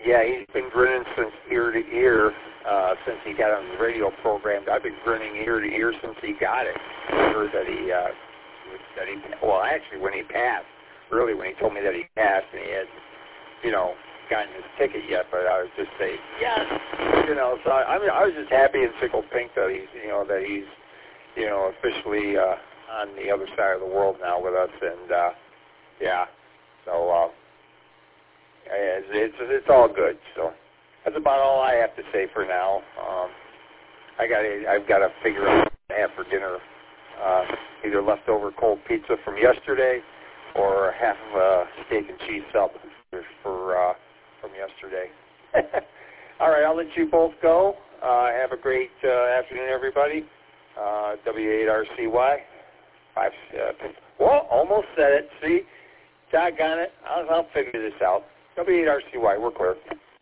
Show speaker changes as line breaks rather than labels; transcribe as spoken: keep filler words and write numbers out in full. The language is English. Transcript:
Yeah, he's been grinning since ear to ear, uh, since he got on the radio program. I've been grinning ear to ear since he got it. I heard that he, uh, that he, well, actually, when he passed, really, when he told me that he passed and he had, you know, gotten his ticket yet, but I was just saying, yes, you know, so I, I mean, I was just happy and tickled pink that he's, you know, that he's, you know, officially uh, on the other side of the world now with us, and, uh, yeah, so, uh, it's, it's, it's all good, so that's about all I have to say for now. Um, I got I've got to figure out what to have for dinner, uh, either leftover cold pizza from yesterday or half of a steak and cheese sub for, uh, from yesterday. All right, I'll let you both go. Uh, have a great uh, afternoon, everybody. Uh, W eight R C Y. Five, uh, well, almost said it. See? Doggone it. I'll, I'll figure this out. W eight R C Y, we're clear.